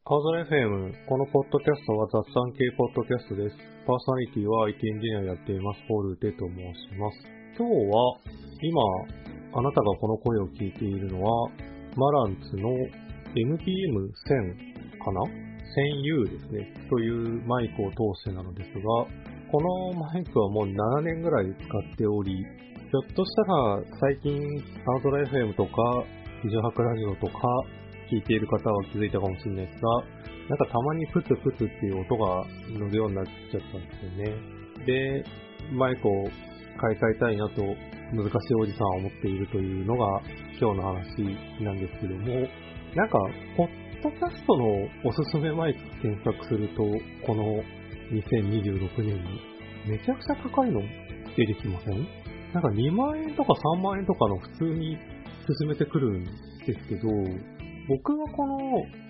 ハード FM、このポッドキャストは雑談系ポッドキャストです。パーソナリティは IT エンジニアをやっています、ポールテと申します。今日は、今、あなたがこの声を聞いているのは、マランツの NPM1000 かな ?1000U ですね。というマイクを通してなのですが、このマイクはもう7年ぐらい使っており、ひょっとしたら最近、ハード FM とか、ビジョハクラジオとか、聞いている方は気づいたかもしれないですが、なんかたまにプツプツっていう音が乗るようになっちゃったんですよね。で、マイクを買い替えたいなと難しいおじさんは思っているというのが今日の話なんですけども、なんか、ポッドキャストのおすすめマイク検索すると、この2026年にめちゃくちゃ高いの出てきません？なんか2万円とか3万円とかの普通に進めてくるんですけど、僕がこの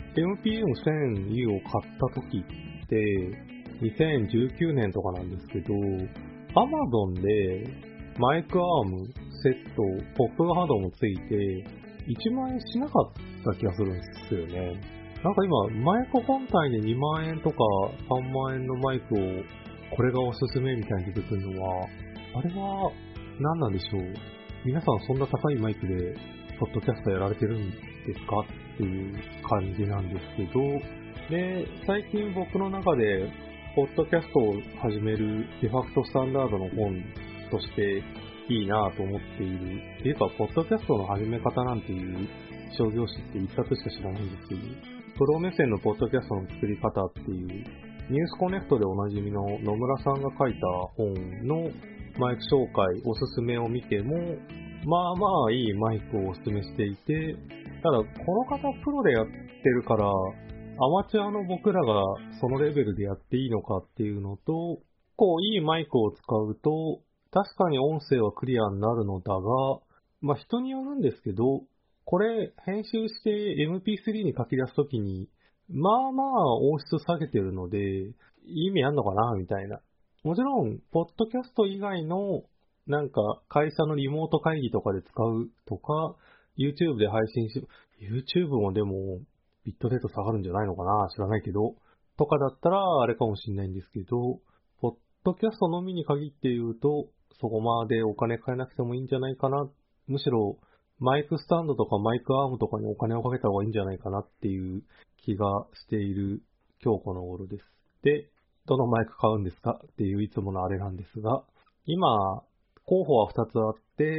NPM1000U を買った時って2019年とかなんですけど、Amazon でマイクアーム、セット、ポップガードもついて1万円しなかった気がするんですよね。なんか今、マイク本体で2万円とか3万円のマイクをこれがおすすめみたいに出てくるのは、あれは何なんでしょう。皆さんそんな高いマイクでポッドキャストやられてるんですかっていう感じなんですけど、で、最近僕の中で、ポッドキャストを始めるデファクトスタンダードの本としていいなぁと思っている。っていうか、ポッドキャストの始め方なんていう商業誌って一冊しか知らないんですけど、プロ目線のポッドキャストの作り方っていう、ニュースコネクトでおなじみの野村さんが書いた本のマイク紹介、おすすめを見ても、まあまあいいマイクをおすすめしていて、ただ、この方プロでやってるから、アマチュアの僕らがそのレベルでやっていいのかっていうのと、こういいマイクを使うと、確かに音声はクリアになるのだが、まあ人によるんですけど、これ編集して MP3 に書き出すときに、まあまあ音質下げてるので、意味あんのかなみたいな。もちろん、ポッドキャスト以外の、なんか会社のリモート会議とかで使うとか、YouTube で配信し、YouTube もでも、ビットレート下がるんじゃないのかな知らないけど。とかだったら、あれかもしれないんですけど、ポッドキャストのみに限って言うと、そこまでお金かけなくてもいいんじゃないかな。むしろ、マイクスタンドとかマイクアームとかにお金をかけた方がいいんじゃないかなっていう気がしている今日この頃です。で、どのマイク買うんですかっていういつものあれなんですが、今、候補は2つあって、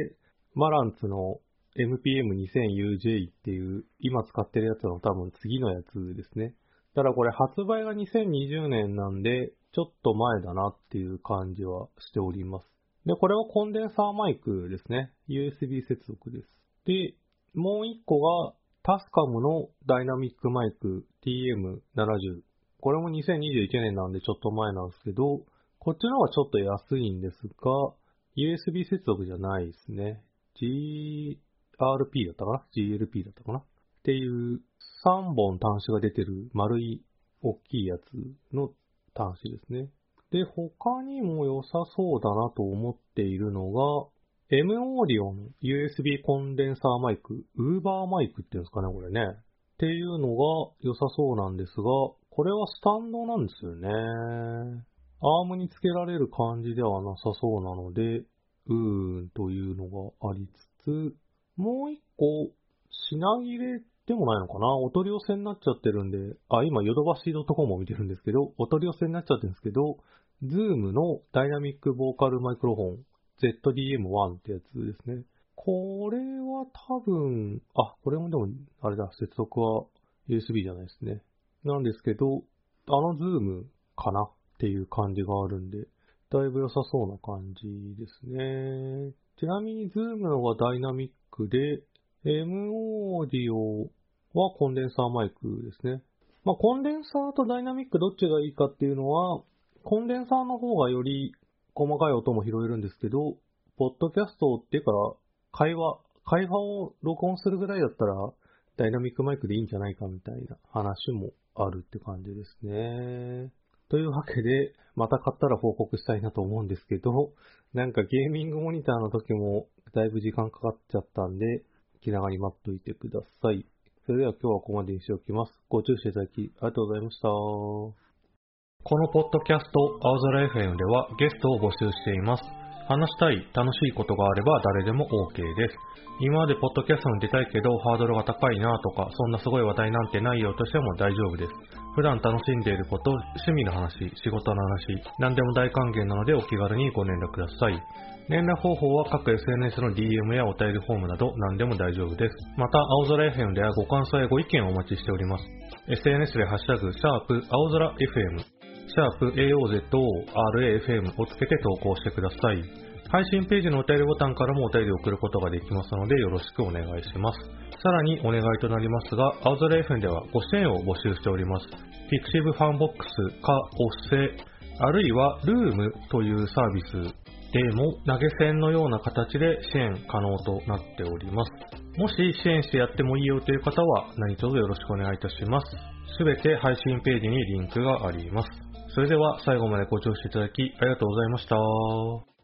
マランツの NPM2000UJ っていう、今使ってるやつの多分次のやつですね。ただこれ発売が2020年なんで、ちょっと前だなっていう感じはしております。で、これはコンデンサーマイクですね。USB 接続です。で、もう一個がタスカムのダイナミックマイク TM70。これも2021年なんでちょっと前なんですけど、こっちの方がちょっと安いんですが、USB 接続じゃないですね。GRP だったかな ?GLP だったかなっていう3本端子が出てる丸い大きいやつの端子ですね。で、他にも良さそうだなと思っているのが、M オーディオの USB コンデンサーマイク、ウーバーマイクっていうんですかね、これね。っていうのが良さそうなんですが、これはスタンドなんですよね。アームにつけられる感じではなさそうなので、というのがありつつ、もう一個、品切れでもないのかなお取り寄せになっちゃってるんで、今、ヨドバシ.comを見てるんですけど、お取り寄せになっちゃってるんですけど、Zoom のダイナミックボーカルマイクロフォン ZDM1 ってやつですね。これは多分、これもでも、あれだ、接続は USB じゃないですね。なんですけど、Zoom かなっていう感じがあるんで、だいぶ良さそうな感じですね。ちなみに Zoom のがダイナミックで、M オーディオはコンデンサーマイクですね。まあ、コンデンサーとダイナミックどっちがいいかっていうのは、コンデンサーの方がより細かい音も拾えるんですけど、ポッドキャストっていうか、会話を録音するぐらいだったら、ダイナミックマイクでいいんじゃないかみたいな話もあるって感じですね。というわけで、また買ったら報告したいなと思うんですけど、なんかゲーミングモニターの時もだいぶ時間かかっちゃったんで、気長に待っといてください。 それでは今日はここまでにしておきます。ご注視いただきありがとうございました。このポッドキャスト、青空 FM ではゲストを募集しています。話したい、楽しいことがあれば誰でも OK です。今までポッドキャストに出たいけどハードルが高いなとか、そんなすごい話題なんてないよとしても大丈夫です。普段楽しんでいること、趣味の話、仕事の話、何でも大歓迎なのでお気軽にご連絡ください。連絡方法は各 SNS の DM やお便りフォームなど何でも大丈夫です。また、青空 FM ではご感想やご意見をお待ちしております。SNS でハッシュタグ、青空 FM、AOZORAFM をつけて投稿してください。配信ページのお便りボタンからもお便りを送ることができますのでよろしくお願いします。さらにお願いとなりますが、青空 FM ではご支援を募集しております。Pixiv ファンボックスかおっせ、あるいはルームというサービスでも投げ銭のような形で支援可能となっております。もし支援してやってもいいよという方は何卒よろしくお願いいたします。すべて配信ページにリンクがあります。それでは最後までご聴取いただきありがとうございました。